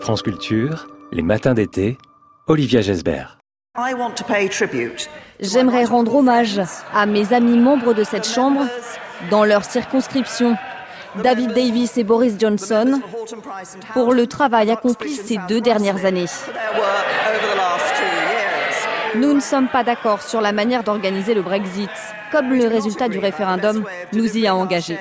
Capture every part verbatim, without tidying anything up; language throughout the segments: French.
France Culture, les matins d'été, Olivia Gesbert. J'aimerais rendre hommage à mes amis membres de cette Chambre dans leur circonscription, David Davis et Boris Johnson, pour le travail accompli ces deux dernières années. Nous ne sommes pas d'accord sur la manière d'organiser le Brexit, comme le résultat du référendum nous y a engagés.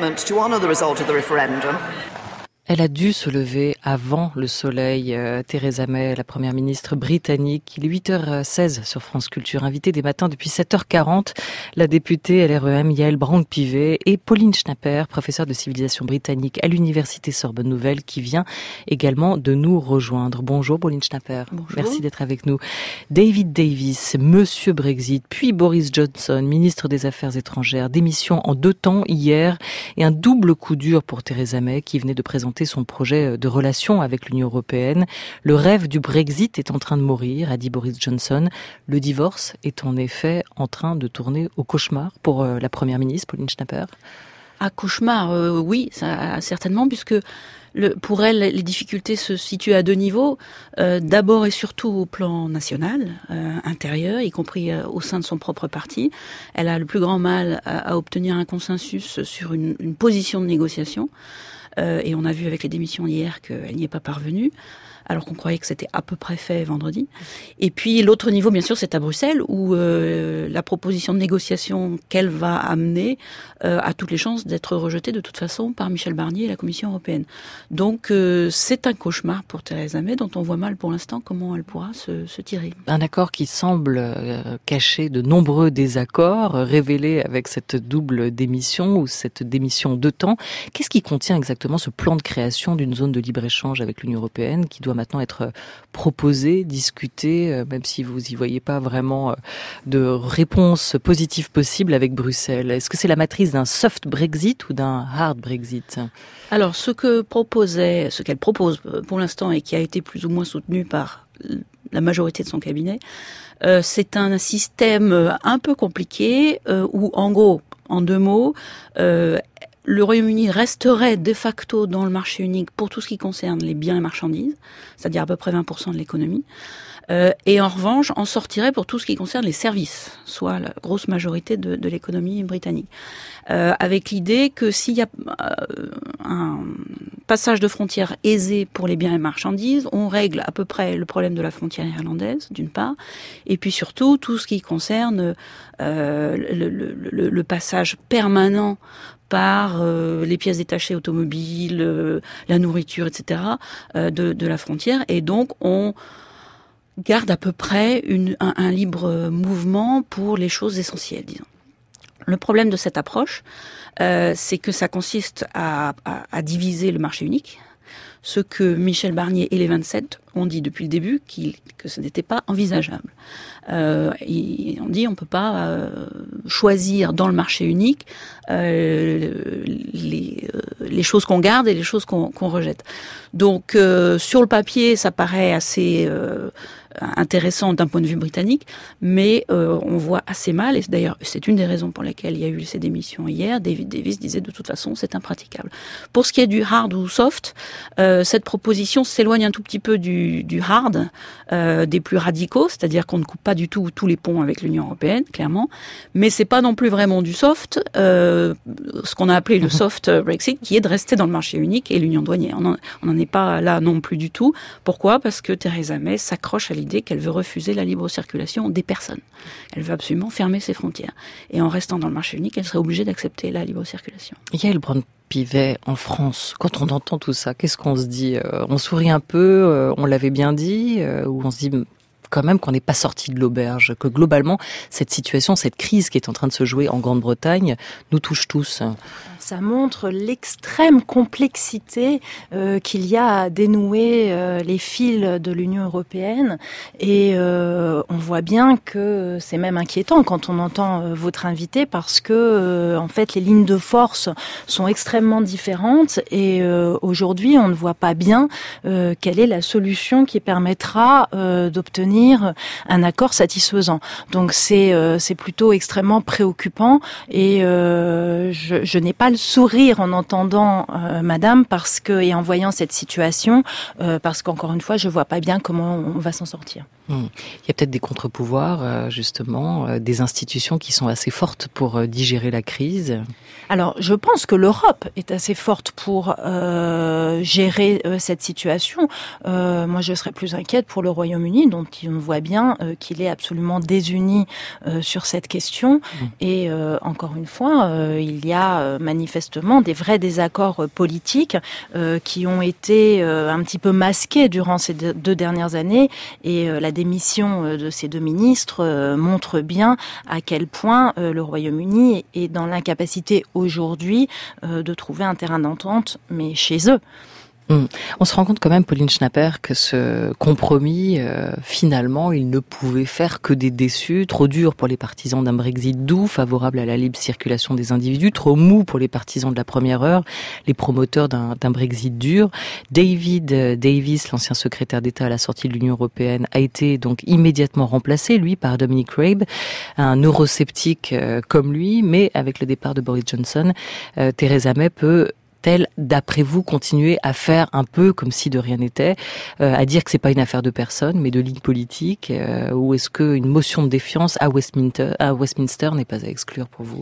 Elle a dû se lever avant le soleil. Euh, Theresa May, la première ministre britannique. Il est huit heures seize sur France Culture. Invitée des matins depuis sept heures quarante, la députée L R E M Yael Braun-Pivet et Pauline Schnapper, professeure de civilisation britannique à l'université Sorbonne Nouvelle, qui vient également de nous rejoindre. Bonjour Pauline Schnapper. Bonjour. Merci d'être avec nous. David Davis, Monsieur Brexit, puis Boris Johnson, ministre des Affaires étrangères. Démission en deux temps hier et un double coup dur pour Theresa May qui venait de présenter son projet de relation avec l'Union européenne. Le rêve du Brexit est en train de mourir, a dit Boris Johnson. Le divorce est en effet en train de tourner au cauchemar pour la première ministre, Pauline Schnapper. À cauchemar, euh, oui, ça, certainement, puisque le, pour elle, les difficultés se situent à deux niveaux. Euh, d'abord et surtout au plan national, euh, intérieur, y compris euh, au sein de son propre parti. Elle a le plus grand mal à, à obtenir un consensus sur une, une position de négociation. Euh, et on a vu avec les démissions hier qu'elle n'y est pas parvenue, alors qu'on croyait que c'était à peu près fait vendredi. Et puis l'autre niveau, bien sûr, c'est à Bruxelles, où euh, la proposition de négociation qu'elle va amener euh, a toutes les chances d'être rejetée de toute façon par Michel Barnier et la Commission européenne. Donc euh, c'est un cauchemar pour Theresa May, dont on voit mal pour l'instant comment elle pourra se, se tirer. Un accord qui semble euh, cacher de nombreux désaccords, euh, révélés avec cette double démission ou cette démission de temps. Qu'est-ce qui contient exactement ce plan de création d'une zone de libre-échange avec l'Union européenne qui doit maintenant être proposé, discuté, même si vous n'y voyez pas vraiment de réponse positive possible avec Bruxelles? Est-ce que c'est la matrice d'un soft Brexit ou d'un hard Brexit? Alors, ce que proposait, ce qu'elle propose pour l'instant et qui a été plus ou moins soutenu par la majorité de son cabinet, euh, c'est un système un peu compliqué euh, où, en gros, en deux mots, euh, le Royaume-Uni resterait de facto dans le marché unique pour tout ce qui concerne les biens et marchandises, c'est-à-dire à peu près vingt pour cent de l'économie, euh, et en revanche en sortirait pour tout ce qui concerne les services, soit la grosse majorité de, de l'économie britannique. Euh, avec l'idée que s'il y a euh, un passage de frontières aisé pour les biens et marchandises, on règle à peu près le problème de la frontière irlandaise, d'une part, et puis surtout tout ce qui concerne euh, le, le, le, le passage permanent par euh, les pièces détachées automobiles, euh, la nourriture, et cetera, euh, de, de la frontière. Et donc, on garde à peu près une, un, un libre mouvement pour les choses essentielles, disons. Le problème de cette approche, euh, c'est que ça consiste à, à, à diviser le marché unique, ce que Michel Barnier et les vingt-sept ont dit depuis le début, qu'il, que ce n'était pas envisageable. Euh, ils ont dit on ne peut pas euh, choisir dans le marché unique euh, les, euh, les choses qu'on garde et les choses qu'on, qu'on rejette. Donc euh, sur le papier, ça paraît assez euh, intéressant d'un point de vue britannique, mais euh, on voit assez mal, et d'ailleurs c'est une des raisons pour lesquelles il y a eu ces démissions hier. David Davis disait de toute façon c'est impraticable. Pour ce qui est du hard ou soft, euh, cette proposition s'éloigne un tout petit peu du, du hard, euh, des plus radicaux, c'est-à-dire qu'on ne coupe pas du tout tous les ponts avec l'Union européenne, clairement, mais c'est pas non plus vraiment du soft, euh, ce qu'on a appelé le soft Brexit, qui est de rester dans le marché unique et l'union douanière. On n'en est pas là non plus du tout. Pourquoi ? Parce que Theresa May s'accroche à l'idée qu'elle veut refuser la libre circulation des personnes. Elle veut absolument fermer ses frontières. Et en restant dans le marché unique, elle serait obligée d'accepter la libre circulation. Yael Braun-Pivet, en France, quand on entend tout ça, qu'est-ce qu'on se dit ? On sourit un peu, euh, on l'avait bien dit, euh, ou on se dit quand même qu'on n'est pas sorti de l'auberge, que globalement, cette situation, cette crise qui est en train de se jouer en Grande-Bretagne, nous touche tous. Ça montre l'extrême complexité euh, qu'il y a à dénouer euh, les fils de l'Union européenne, et euh, on voit bien que c'est même inquiétant quand on entend euh, votre invité, parce que euh, en fait les lignes de force sont extrêmement différentes, et euh, aujourd'hui on ne voit pas bien euh, quelle est la solution qui permettra euh, d'obtenir un accord satisfaisant. Donc c'est euh, c'est plutôt extrêmement préoccupant, et euh, je, je n'ai pas le semble-t-il, sourire en entendant euh, Madame parce que et en voyant cette situation, euh, parce qu'encore une fois, je vois pas bien comment on va s'en sortir. Hum. Il y a peut-être des contre-pouvoirs, euh, justement, euh, des institutions qui sont assez fortes pour euh, digérer la crise. Alors, je pense que l'Europe est assez forte pour euh, gérer euh, cette situation. Euh, moi, je serais plus inquiète pour le Royaume-Uni, dont on voit bien euh, qu'il est absolument désuni euh, sur cette question. Mmh. Et euh, encore une fois, euh, il y a euh, manifestement des vrais désaccords euh, politiques euh, qui ont été euh, un petit peu masqués durant ces deux, deux dernières années. Et euh, la démission euh, de ces deux ministres euh, montre bien à quel point euh, le Royaume-Uni est dans l'incapacité aujourd'hui euh, de trouver un terrain d'entente, mais chez eux. Mmh. On se rend compte quand même, Pauline Schnapper, que ce compromis, euh, finalement, il ne pouvait faire que des déçus, trop dur pour les partisans d'un Brexit doux, favorable à la libre circulation des individus, trop mou pour les partisans de la première heure, les promoteurs d'un, d'un Brexit dur. David Davis, l'ancien secrétaire d'État à la sortie de l'Union européenne, a été donc immédiatement remplacé, lui, par Dominic Raab, un eurosceptique euh, comme lui, mais avec le départ de Boris Johnson, euh, Theresa May peut elle, d'après vous, continuer à faire un peu comme si de rien n'était, euh, à dire que c'est pas une affaire de personne, mais de ligne politique, euh, ou est-ce qu'une motion de défiance à Westminster, à Westminster n'est pas à exclure pour vous ?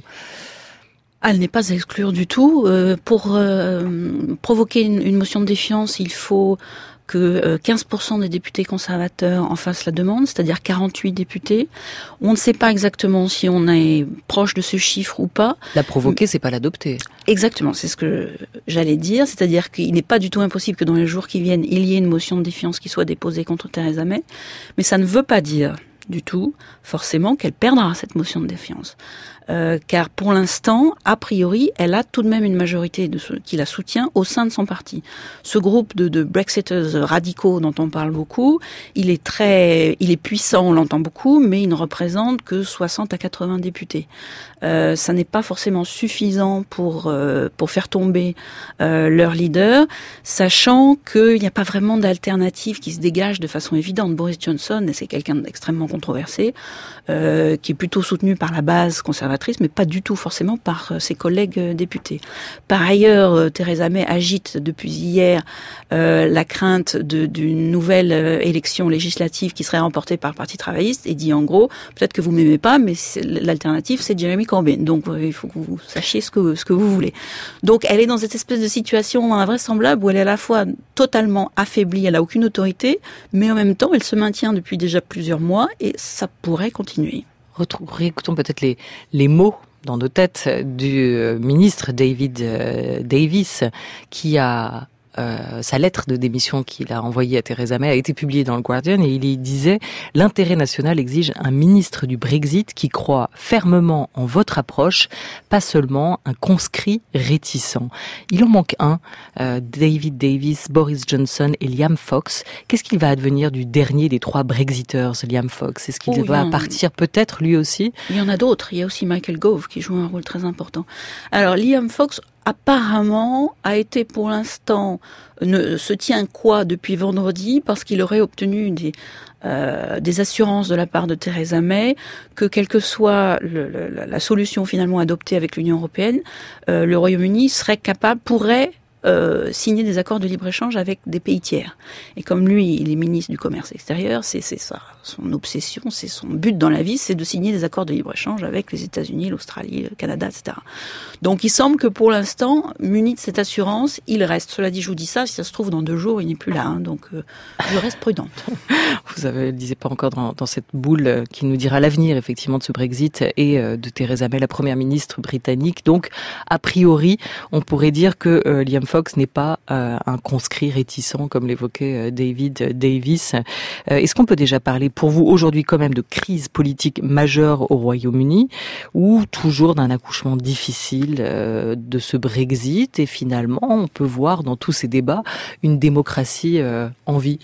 Elle n'est pas à exclure du tout. Euh, pour euh, provoquer une, une motion de défiance, il faut que quinze pour cent des députés conservateurs en fassent la demande, c'est-à-dire quarante-huit députés. On ne sait pas exactement si on est proche de ce chiffre ou pas. La provoquer, c'est pas l'adopter. Exactement, c'est ce que j'allais dire, c'est-à-dire qu'il n'est pas du tout impossible que dans les jours qui viennent, il y ait une motion de défiance qui soit déposée contre Theresa May, mais ça ne veut pas dire du tout, forcément, qu'elle perdra cette motion de défiance. Euh, car pour l'instant, a priori, elle a tout de même une majorité de ceux qui la soutient au sein de son parti. Ce groupe de, de Brexiters radicaux dont on parle beaucoup, il est très, il est puissant, on l'entend beaucoup, mais il ne représente que soixante à quatre-vingts députés. Euh, ça n'est pas forcément suffisant pour euh, pour faire tomber euh, leur leader, sachant qu'il n'y a pas vraiment d'alternative qui se dégage de façon évidente. Boris Johnson, c'est quelqu'un d'extrêmement controversé, euh, qui est plutôt soutenu par la base conservatrice, mais pas du tout forcément par euh, ses collègues euh, députés. Par ailleurs, euh, Theresa May agite depuis hier euh, la crainte de, d'une nouvelle euh, élection législative qui serait remportée par le Parti travailliste et dit en gros, peut-être que vous m'aimez pas, mais c'est, l'alternative c'est Jeremy Corbyn. Donc euh, il faut que vous sachiez ce que, ce que vous voulez. Donc elle est dans cette espèce de situation invraisemblable où elle est à la fois totalement affaiblie, elle n'a aucune autorité, mais en même temps elle se maintient depuis déjà plusieurs mois et ça pourrait continuer. Réécoutons peut-être les, les mots dans nos têtes du ministre David Davis qui a Euh, sa lettre de démission qu'il a envoyée à Theresa May a été publiée dans le Guardian et il y disait « L'intérêt national exige un ministre du Brexit qui croit fermement en votre approche, pas seulement un conscrit réticent. » Il en manque un, euh, David Davis, Boris Johnson et Liam Fox. Qu'est-ce qu'il va advenir du dernier des trois Brexiters, Liam Fox ? Est-ce qu'il oh, va en... partir peut-être lui aussi ? Il y en a d'autres. Il y a aussi Michael Gove qui joue un rôle très important. Alors Liam Fox apparemment a été pour l'instant, ne se tient quoi depuis vendredi parce qu'il aurait obtenu des, euh, des assurances de la part de Theresa May que quelle que soit le, le, la solution finalement adoptée avec l'Union européenne, euh, le Royaume-Uni serait capable, pourrait Euh, signer des accords de libre-échange avec des pays tiers. Et comme lui, il est ministre du commerce extérieur, c'est, c'est ça, son obsession, c'est son but dans la vie, c'est de signer des accords de libre-échange avec les États-Unis, l'Australie, le Canada, et cetera. Donc il semble que pour l'instant, muni de cette assurance, il reste. Cela dit, je vous dis ça, si ça se trouve dans deux jours, il n'est plus là. Hein, donc euh, je reste prudente. Vous ne le disiez pas encore dans, dans cette boule qui nous dira l'avenir effectivement de ce Brexit et euh, de Theresa May, la première ministre britannique. Donc a priori, on pourrait dire que euh, Liam Fox n'est pas euh, un conscrit réticent, comme l'évoquait euh, David Davis. Euh, est-ce qu'on peut déjà parler, pour vous, aujourd'hui quand même, de crise politique majeure au Royaume-Uni, ou toujours d'un accouchement difficile euh, de ce Brexit, et finalement, on peut voir dans tous ces débats une démocratie euh, en vie ?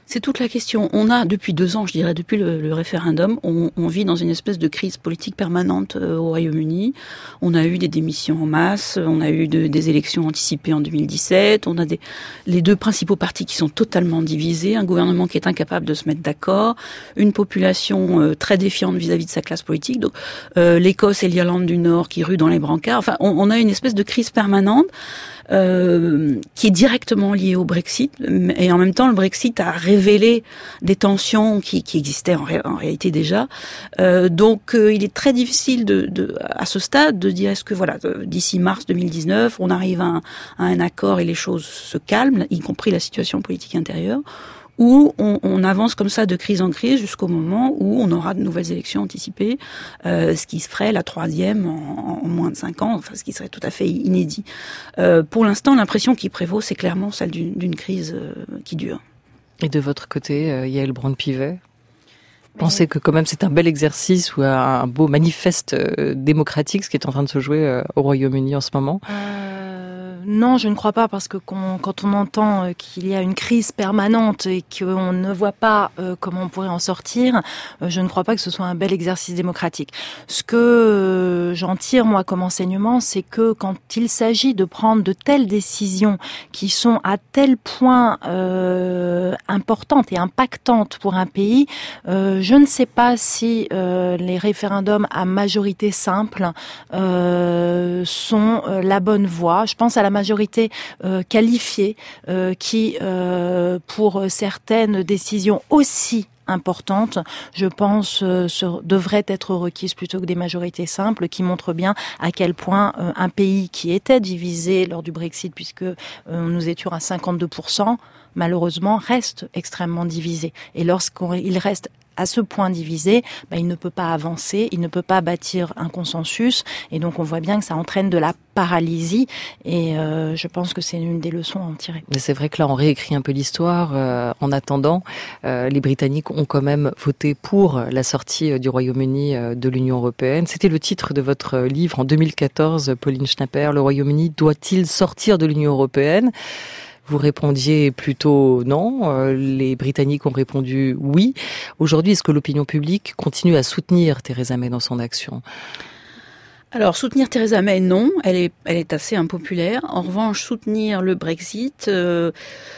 C'est toute la question. On a, depuis deux ans, je dirais, depuis le, le référendum, on, on vit dans une espèce de crise politique permanente euh, au Royaume-Uni. On a eu des démissions en masse, on a eu de, des élections anticipées en deux mille dix-sept, on a des, les deux principaux partis qui sont totalement divisés, un gouvernement qui est incapable de se mettre d'accord, une population euh, très défiante vis-à-vis de sa classe politique, donc euh, l'Écosse et l'Irlande du Nord qui ruent dans les brancards. Enfin, on, on a une espèce de crise permanente Euh, qui est directement lié au Brexit, et en même temps le Brexit a révélé des tensions qui, qui existaient en, ré, en réalité déjà. Euh, donc euh, il est très difficile de, de, à ce stade de dire est-ce que voilà d'ici mars deux mille dix-neuf on arrive à un, à un accord et les choses se calment, y compris la situation politique intérieure, où on, on avance comme ça de crise en crise jusqu'au moment où on aura de nouvelles élections anticipées, euh, ce qui se ferait la troisième en, en moins de cinq ans, enfin ce qui serait tout à fait inédit. Euh, pour l'instant, l'impression qui prévaut, c'est clairement celle d'une, d'une crise euh, qui dure. Et de votre côté, euh, Yaël Braun-Pivet, pensez que quand même c'est un bel exercice ou un, un beau manifeste euh, démocratique, ce qui est en train de se jouer euh, au Royaume-Uni en ce moment? euh... Non, je ne crois pas, parce que quand on entend qu'il y a une crise permanente et qu'on ne voit pas comment on pourrait en sortir, je ne crois pas que ce soit un bel exercice démocratique. Ce que j'en tire, moi, comme enseignement, c'est que quand il s'agit de prendre de telles décisions qui sont à tel point euh, importantes et impactantes pour un pays, euh, je ne sais pas si euh, les référendums à majorité simple euh, sont euh, la bonne voie. Je pense à la majorité euh, qualifiée euh, qui, euh, pour certaines décisions aussi importantes, je pense, euh, sur, devraient être requises plutôt que des majorités simples, qui montrent bien à quel point euh, un pays qui était divisé lors du Brexit, puisque euh, nous étions à cinquante-deux pour cent, malheureusement, reste extrêmement divisé. Et lorsqu'il reste à ce point divisé, bah, il ne peut pas avancer, il ne peut pas bâtir un consensus, et donc on voit bien que ça entraîne de la paralysie, et euh, je pense que c'est une des leçons à en tirer. Mais c'est vrai que là, on réécrit un peu l'histoire. Euh, en attendant, euh, les Britanniques ont quand même voté pour la sortie du Royaume-Uni de l'Union européenne. C'était le titre de votre livre en deux mille quatorze, Pauline Schnapper. Le Royaume-Uni doit-il sortir de l'Union européenne ? Vous répondiez plutôt non. Les Britanniques ont répondu oui. Aujourd'hui, est-ce que l'opinion publique continue à soutenir Theresa May dans son action ? Alors, soutenir Theresa May, non. Elle est, elle est assez impopulaire. En revanche, soutenir le Brexit, euh,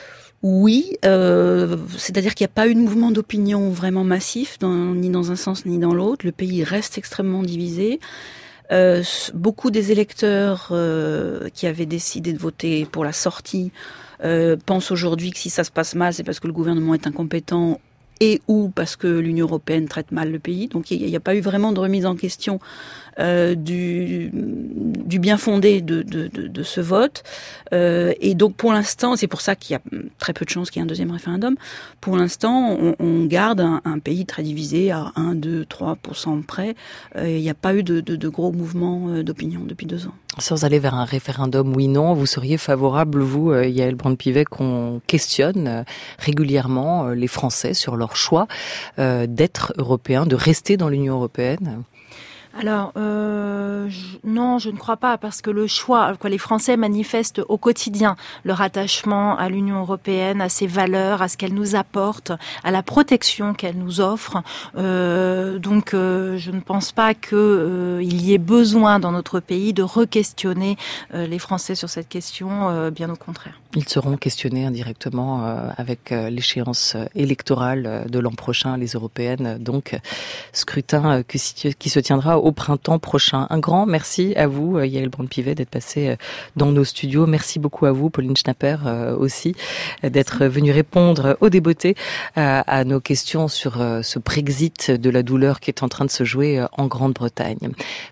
oui. Euh, c'est-à-dire qu'il n'y a pas eu de mouvement d'opinion vraiment massif, dans, ni dans un sens ni dans l'autre. Le pays reste extrêmement divisé. Euh, beaucoup des électeurs euh, qui avaient décidé de voter pour la sortie euh, pensent aujourd'hui que si ça se passe mal, c'est parce que le gouvernement est incompétent et ou parce que l'Union européenne traite mal le pays. Donc il n'y a, a pas eu vraiment de remise en question euh, du, du bien fondé de, de, de, de ce vote. Euh, et donc pour l'instant, c'est pour ça qu'il y a très peu de chances qu'il y ait un deuxième référendum. Pour l'instant, on, on garde un, un pays très divisé à un, deux, trois pour cent près. Euh, il n'y a pas eu de, de, de gros mouvements d'opinion depuis deux ans. Sans aller vers un référendum oui-non, vous seriez favorable, vous, Yaël Braun-Pivet, qu'on questionne régulièrement les Français sur leur choix euh, d'être européens, de rester dans l'Union européenne ? Alors, euh, je, non, je ne crois pas, parce que le choix, quoi, les Français manifestent au quotidien leur attachement à l'Union européenne, à ses valeurs, à ce qu'elle nous apporte, à la protection qu'elle nous offre. Euh, donc, euh, je ne pense pas qu'il euh, y ait besoin dans notre pays de re-questionner euh, les Français sur cette question, euh, bien au contraire. Ils seront questionnés indirectement euh, avec euh, l'échéance électorale de l'an prochain, les européennes, donc scrutin euh, qui, qui se tiendra au printemps prochain. Un grand merci à vous, Yaël Braun-Pivet, d'être passée dans nos studios. Merci beaucoup à vous, Pauline Schnapper, euh, aussi, d'être venue répondre au débeauté à, à nos questions sur euh, ce Brexit de la douleur qui est en train de se jouer en Grande-Bretagne.